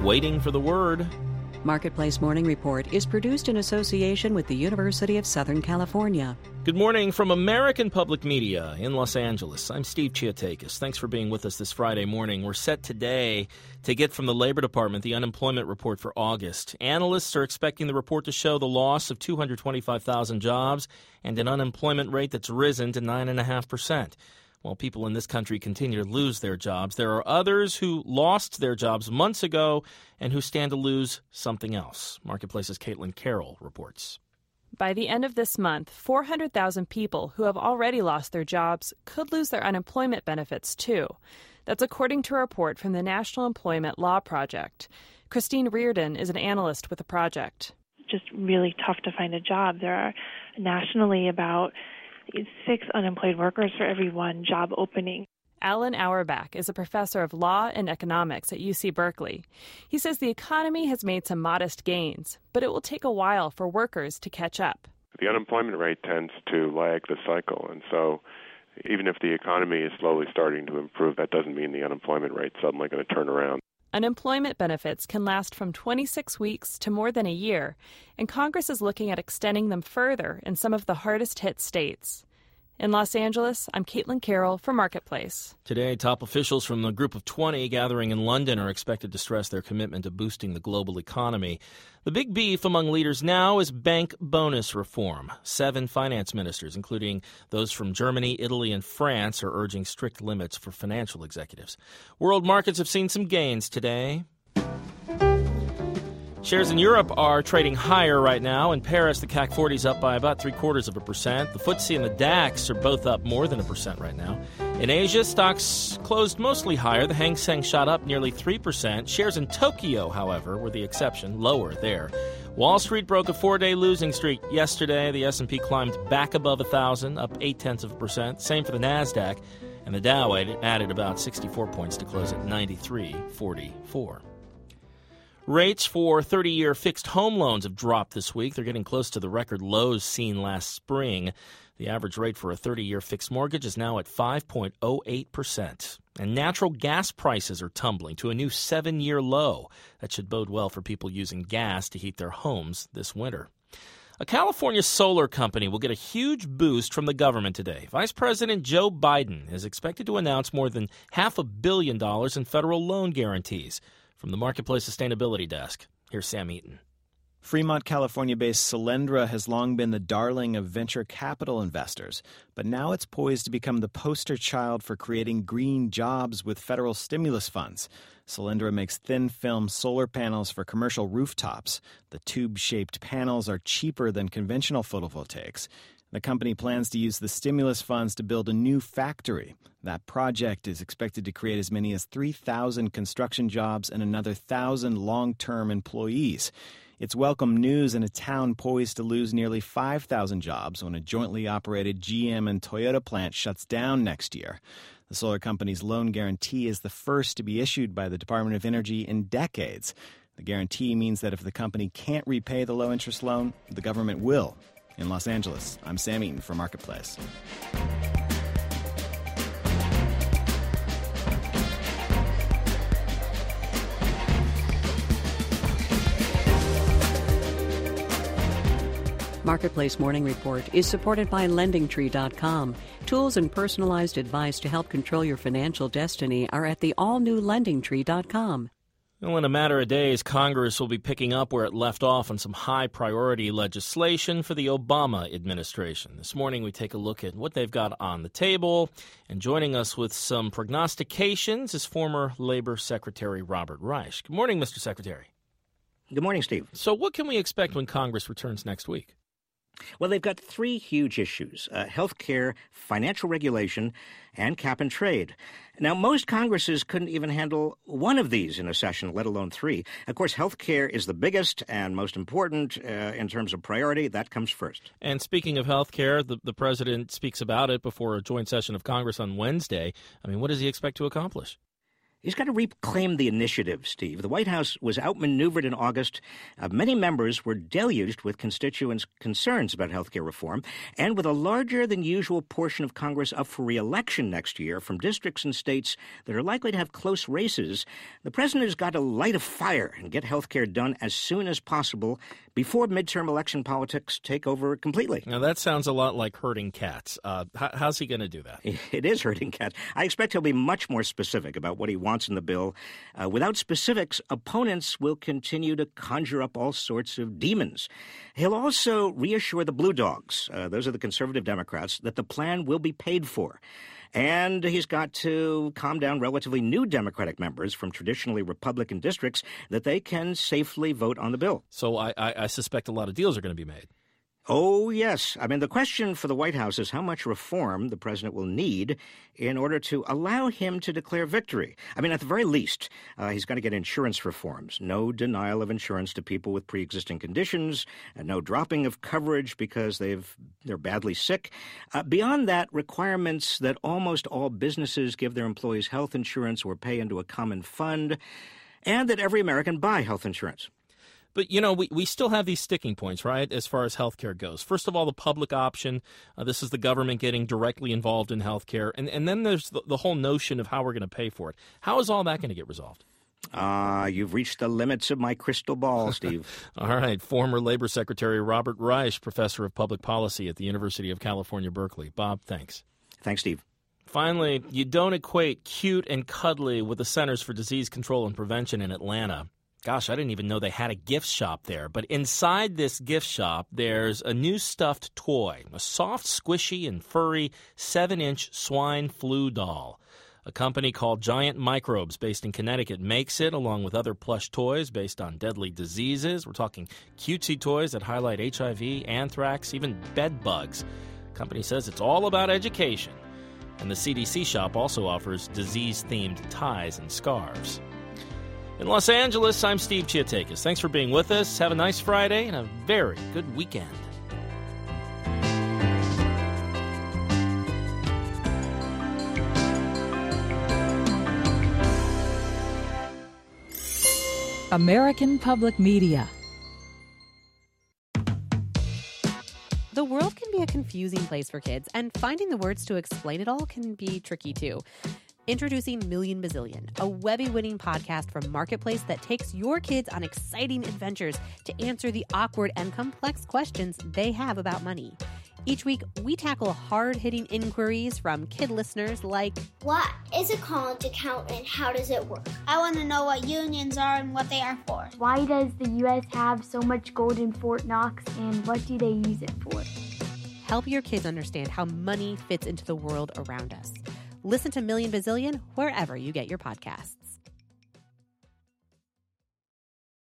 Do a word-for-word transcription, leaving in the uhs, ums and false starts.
waiting for the word. Marketplace Morning Report is produced in association with the University of Southern California. Good morning from American Public Media in Los Angeles. I'm Steve Chiatakis. Thanks for being with us this Friday morning. We're set today to get from the Labor Department the unemployment report for August. Analysts are expecting the report to show the loss of two hundred twenty-five thousand jobs and an unemployment rate that's risen to nine point five percent. While people in this country continue to lose their jobs, there are others who lost their jobs months ago and who stand to lose something else. Marketplace's Caitlin Carroll reports. By the end of this month, four hundred thousand people who have already lost their jobs could lose their unemployment benefits, too. That's according to a report from the National Employment Law Project. Christine Reardon is an analyst with the project. Just really tough to find a job. There are nationally about six unemployed workers for every one job opening. Alan Auerbach is a professor of law and economics at U C Berkeley. He says the economy has made some modest gains, but it will take a while for workers to catch up. The unemployment rate tends to lag the cycle, and so even if the economy is slowly starting to improve, that doesn't mean the unemployment rate's suddenly going to turn around. Unemployment benefits can last from twenty-six weeks to more than a year, and Congress is looking at extending them further in some of the hardest-hit states. In Los Angeles, I'm Caitlin Carroll for Marketplace. Today, top officials from the Group of twenty gathering in London are expected to stress their commitment to boosting the global economy. The big beef among leaders now is bank bonus reform. Seven finance ministers, including those from Germany, Italy, and France, are urging strict limits for financial executives. World markets have seen some gains today. Shares in Europe are trading higher right now. In Paris, the C A C forty is up by about three-quarters of a percent. The F T S E and the DAX are both up more than a percent right now. In Asia, stocks closed mostly higher. The Hang Seng shot up nearly three percent. Shares in Tokyo, however, were the exception, lower there. Wall Street broke a four-day losing streak yesterday. The S and P climbed back above one thousand, up eight-tenths of a percent. Same for the NASDAQ. And the Dow added about sixty-four points to close at ninety-three forty-four. Rates for thirty-year fixed home loans have dropped this week. They're getting close to the record lows seen last spring. The average rate for a thirty-year fixed mortgage is now at five point oh eight percent. And natural gas prices are tumbling to a new seven-year low. That should bode well for people using gas to heat their homes this winter. A California solar company will get a huge boost from the government today. Vice President Joe Biden is expected to announce more than half a billion dollars in federal loan guarantees. From the Marketplace Sustainability Desk, here's Sam Eaton. Fremont, California-based Solyndra has long been the darling of venture capital investors, but now it's poised to become the poster child for creating green jobs with federal stimulus funds. Solyndra makes thin-film solar panels for commercial rooftops. The tube-shaped panels are cheaper than conventional photovoltaics. The company plans to use the stimulus funds to build a new factory. That project is expected to create as many as three thousand construction jobs and another one thousand long-term employees. It's welcome news in a town poised to lose nearly five thousand jobs when a jointly operated G M and Toyota plant shuts down next year. The solar company's loan guarantee is the first to be issued by the Department of Energy in decades. The guarantee means that if the company can't repay the low-interest loan, the government will. In Los Angeles, I'm Sam Eaton for Marketplace. Marketplace Morning Report is supported by Lending Tree dot com. Tools and personalized advice to help control your financial destiny are at the all-new Lending Tree dot com. Well, in a matter of days, Congress will be picking up where it left off on some high-priority legislation for the Obama administration. This morning, we take a look at what they've got on the table. And joining us with some prognostications is former Labor Secretary Robert Reich. Good morning, Mister Secretary. Good morning, Steve. So what can we expect when Congress returns next week? Well, they've got three huge issues, uh, health care, financial regulation, and cap and trade. Now, most Congresses couldn't even handle one of these in a session, let alone three. Of course, health care is the biggest and most important uh, in terms of priority. That comes first. And speaking of health care, the, the president speaks about it before a joint session of Congress on Wednesday. I mean, what does he expect to accomplish? He's got to reclaim the initiative, Steve. The White House was outmaneuvered in August. Uh, many members were deluged with constituents' concerns about health care reform, and with a larger-than-usual portion of Congress up for re-election next year from districts and states that are likely to have close races, the president has got to light a fire and get health care done as soon as possible before midterm election politics take over completely. Now, that sounds a lot like herding cats. Uh, how, how's he going to do that? It is herding cats. I expect he'll be much more specific about what he wants in the bill. Uh, without specifics, opponents will continue to conjure up all sorts of demons. He'll also reassure the Blue Dogs, uh, those are the conservative Democrats, that the plan will be paid for. And he's got to calm down relatively new Democratic members from traditionally Republican districts that they can safely vote on the bill. So I, I, I suspect a lot of deals are going to be made. Oh, yes. I mean, the question for the White House is how much reform the president will need in order to allow him to declare victory. I mean, at the very least, uh, he's got to get insurance reforms. No denial of insurance to people with pre-existing conditions, and no dropping of coverage because they've, they're badly sick. Uh, beyond that, requirements that almost all businesses give their employees health insurance or pay into a common fund, and that every American buy health insurance. But, you know, we, we still have these sticking points, right, as far as health care goes. First of all, the public option. Uh, this is the government getting directly involved in health care. And, and then there's the, the whole notion of how we're going to pay for it. How is all that going to get resolved? Ah, uh, you've reached the limits of my crystal ball, Steve. All right. Former Labor Secretary Robert Reich, professor of public policy at the University of California, Berkeley. Bob, thanks. Thanks, Steve. Finally, you don't equate cute and cuddly with the Centers for Disease Control and Prevention in Atlanta. Gosh, I didn't even know they had a gift shop there. But inside this gift shop, there's a new stuffed toy, a soft, squishy, and furry seven-inch swine flu doll. A company called Giant Microbes based in Connecticut makes it, along with other plush toys based on deadly diseases. We're talking cutesy toys that highlight H I V, anthrax, even bed bugs. The company says it's all about education. And the C D C shop also offers disease-themed ties and scarves. In Los Angeles, I'm Steve Chiatakis. Thanks for being with us. Have a nice Friday and a very good weekend. American Public Media. The world can be a confusing place for kids, and finding the words to explain it all can be tricky too. Introducing Million Bazillion, a Webby-winning podcast from Marketplace that takes your kids on exciting adventures to answer the awkward and complex questions they have about money. Each week, we tackle hard-hitting inquiries from kid listeners like, what is a college account and how does it work? I want to know what unions are and what they are for. Why does the U S have so much gold in Fort Knox and what do they use it for? Help your kids understand how money fits into the world around us. Listen to Million Bazillion wherever you get your podcasts.